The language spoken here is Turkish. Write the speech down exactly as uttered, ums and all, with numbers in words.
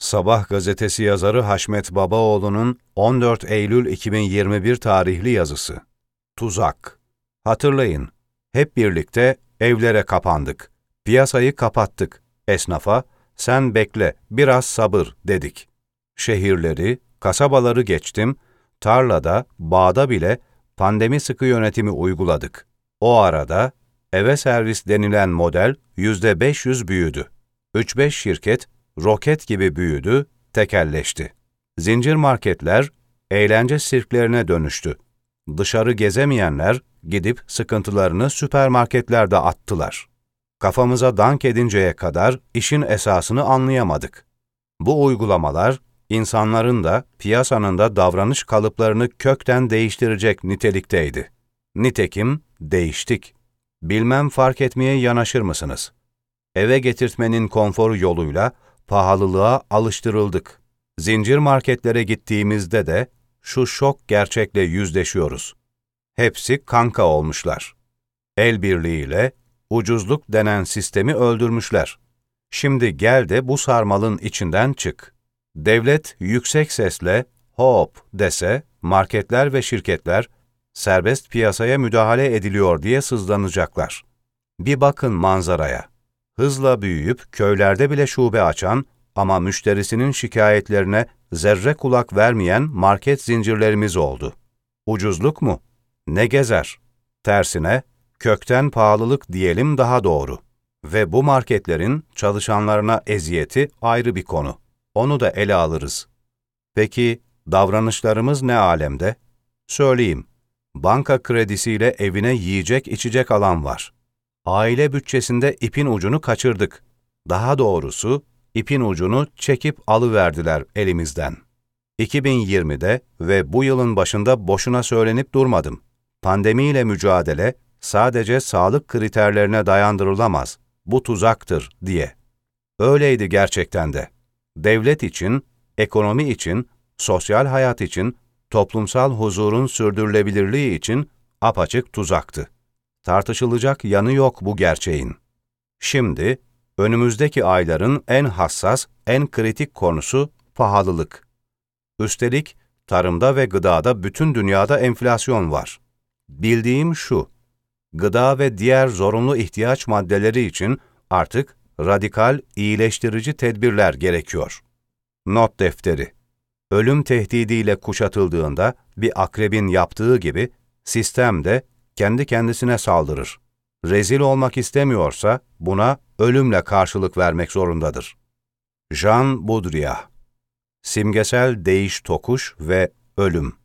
Sabah gazetesi yazarı Haşmet Babaoğlu'nun on dört Eylül iki bin yirmi bir tarihli yazısı. Tuzak. Hatırlayın, hep birlikte evlere kapandık. Piyasayı kapattık. Esnafa, sen bekle, biraz sabır dedik. Şehirleri, kasabaları geçtim, tarlada, bağda bile pandemi sıkı yönetimi uyguladık. O arada eve servis denilen model yüzde beş yüz büyüdü. üç beş şirket roket gibi büyüdü, tekelleşti. Zincir marketler eğlence sirklerine dönüştü. Dışarı gezemeyenler gidip sıkıntılarını süpermarketlerde attılar. Kafamıza dank edinceye kadar işin esasını anlayamadık. Bu uygulamalar insanların da piyasanın da davranış kalıplarını kökten değiştirecek nitelikteydi. Nitekim değiştik. Bilmem fark etmeye yanaşır mısınız? Eve getirtmenin konforu yoluyla pahalılığa alıştırıldık. Zincir marketlere gittiğimizde de şu şok gerçekle yüzleşiyoruz. Hepsi kanka olmuşlar. El birliğiyle ucuzluk denen sistemi öldürmüşler. Şimdi gel de bu sarmalın içinden çık. Devlet yüksek sesle hop dese marketler ve şirketler serbest piyasaya müdahale ediliyor diye sızlanacaklar. Bir bakın manzaraya. Hızla büyüyüp köylerde bile şube açan ama müşterisinin şikayetlerine zerre kulak vermeyen market zincirlerimiz oldu. Ucuzluk mu? Ne gezer? Tersine, kökten pahalılık diyelim daha doğru. Ve bu marketlerin çalışanlarına eziyeti ayrı bir konu. Onu da ele alırız. Peki, davranışlarımız ne alemde? Söyleyeyim, banka kredisiyle evine yiyecek içecek alan var. Aile bütçesinde ipin ucunu kaçırdık. Daha doğrusu, ipin ucunu çekip alıverdiler elimizden. iki bin yirmide ve bu yılın başında boşuna söylenip durmadım. Pandemiyle mücadele sadece sağlık kriterlerine dayandırılamaz, bu tuzaktır diye. Öyleydi gerçekten de. Devlet için, ekonomi için, sosyal hayat için, toplumsal huzurun sürdürülebilirliği için apaçık tuzaktı. Tartışılacak yanı yok bu gerçeğin. Şimdi, önümüzdeki ayların en hassas, en kritik konusu pahalılık. Üstelik, tarımda ve gıdada bütün dünyada enflasyon var. Bildiğim şu, gıda ve diğer zorunlu ihtiyaç maddeleri için artık radikal, iyileştirici tedbirler gerekiyor. Not defteri. Ölüm tehdidiyle kuşatıldığında bir akrebin yaptığı gibi, sistem de kendi kendisine saldırır. Rezil olmak istemiyorsa buna ölümle karşılık vermek zorundadır. Jean Baudrillard. Simgesel değiş tokuş ve ölüm.